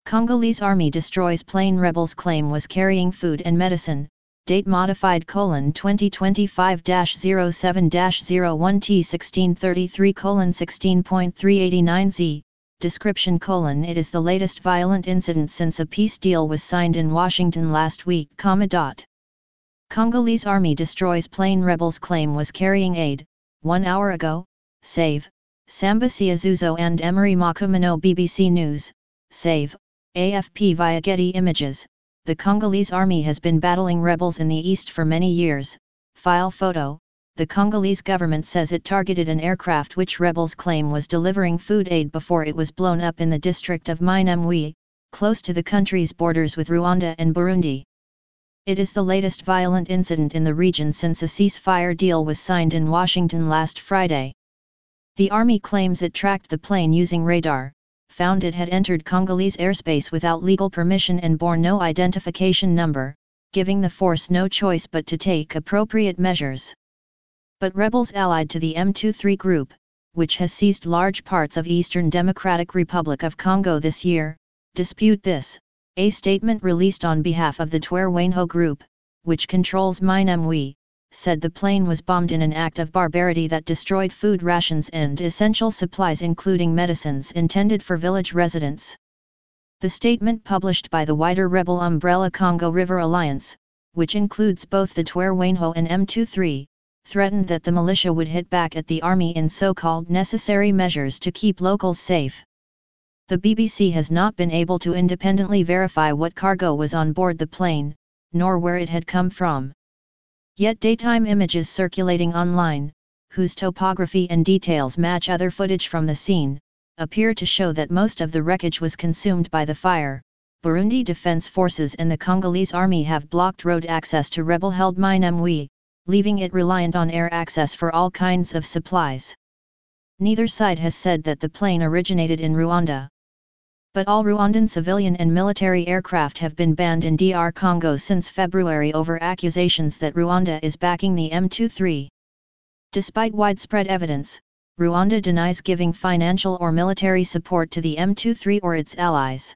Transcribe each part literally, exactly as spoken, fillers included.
Congolese army destroys plane rebels claim was carrying food and medicine, date modified colon twenty twenty-five dash zero seven dash zero one T sixteen thirty-three colon sixteen point three eighty-nine Z, description colon it is the latest violent incident since a peace deal was signed in Washington last week, comma dot. Congolese army destroys plane rebels claim was carrying aid, one hour ago, save, Sambasi Azuzo and Emery Makumino B B C News, save, A F P via Getty Images. The Congolese army has been battling rebels in the east for many years. File photo. The Congolese government says it targeted an aircraft which rebels claim was delivering food aid before it was blown up in the district of Minembwe, close to the country's borders with Rwanda and Burundi. It is the latest violent incident in the region since a ceasefire deal was signed in Washington last Friday. The army claims it tracked the plane using radar, found it had entered Congolese airspace without legal permission and bore no identification number, giving the force no choice but to take appropriate measures. But rebels allied to the M twenty-three group, which has seized large parts of Eastern Democratic Republic of Congo this year, dispute this. A statement released on behalf of the Twirwaneho group, which controls Minembwe, said the plane was bombed in an act of barbarity that destroyed food rations and essential supplies including medicines intended for village residents. The statement published by the wider rebel umbrella Congo River Alliance, which includes both the Twirwaneho and M twenty-three, threatened that the militia would hit back at the army in so-called necessary measures to keep locals safe. The B B C has not been able to independently verify what cargo was on board the plane, nor where it had come from. Yet daytime images circulating online, whose topography and details match other footage from the scene, appear to show that most of the wreckage was consumed by the fire. Burundi Defense Forces and the Congolese Army have blocked road access to rebel-held Minembwe, leaving it reliant on air access for all kinds of supplies. Neither side has said that the plane originated in Rwanda. But all Rwandan civilian and military aircraft have been banned in D R Congo since February over accusations that Rwanda is backing the M twenty-three. Despite widespread evidence, Rwanda denies giving financial or military support to the M twenty-three or its allies.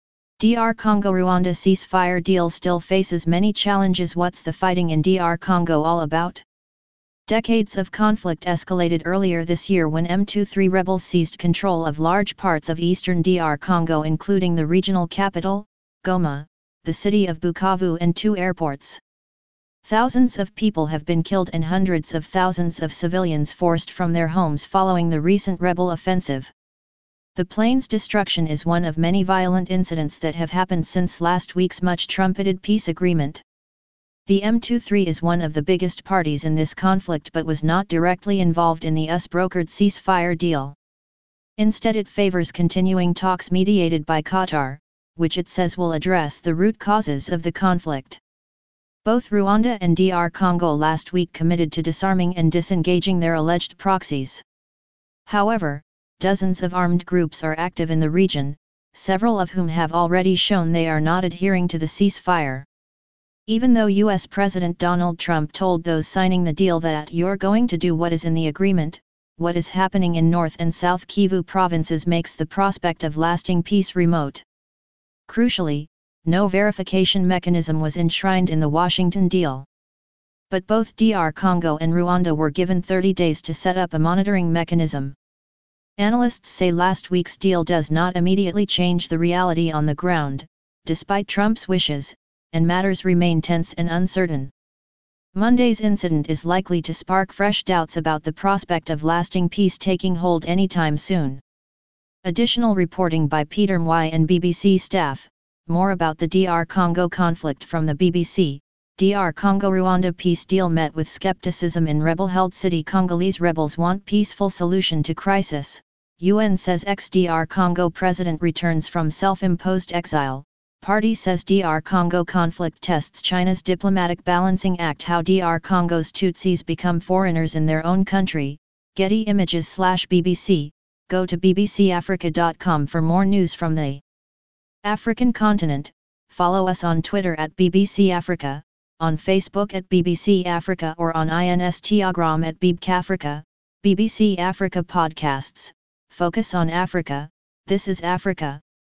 D R Congo-Rwanda ceasefire deal still faces many challenges. What's the fighting in D R Congo all about? Decades of conflict escalated earlier this year when M twenty-three rebels seized control of large parts of eastern D R Congo including the regional capital, Goma, the city of Bukavu and two airports. Thousands of people have been killed and hundreds of thousands of civilians forced from their homes following the recent rebel offensive. The plane's destruction is one of many violent incidents that have happened since last week's much-trumpeted peace agreement. The M twenty-three is one of the biggest parties in this conflict but was not directly involved in the U S-brokered ceasefire deal. Instead it favors continuing talks mediated by Qatar, which it says will address the root causes of the conflict. Both Rwanda and D R Congo last week committed to disarming and disengaging their alleged proxies. However, dozens of armed groups are active in the region, several of whom have already shown they are not adhering to the ceasefire. Even though U S President Donald Trump told those signing the deal that you're going to do what is in the agreement, what is happening in North and South Kivu provinces makes the prospect of lasting peace remote. Crucially, no verification mechanism was enshrined in the Washington deal. But both D R Congo and Rwanda were given thirty days to set up a monitoring mechanism. Analysts say last week's deal does not immediately change the reality on the ground, despite Trump's wishes, and matters remain tense and uncertain. Monday's incident is likely to spark fresh doubts about the prospect of lasting peace taking hold anytime soon. Additional reporting by Peter Mwai and B B C staff. More about the D R Congo conflict from the B B C. D R Congo-Rwanda peace deal met with skepticism in rebel-held city. Congolese rebels want peaceful solution to crisis. U N says ex-D R Congo president returns from self-imposed exile. Party says D R Congo conflict tests China's diplomatic balancing act. How D R Congo's Tutsis become foreigners in their own country. Getty Images slash B B C. Go to b b c africa dot com for more news from the African continent. Follow us on Twitter at B B C Africa, on Facebook at B B C Africa or on Instagram at BeebCAfrica. B B C Africa Podcasts, focus on Africa. This is Africa.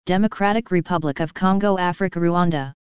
Democratic Republic of Congo, Africa, Rwanda.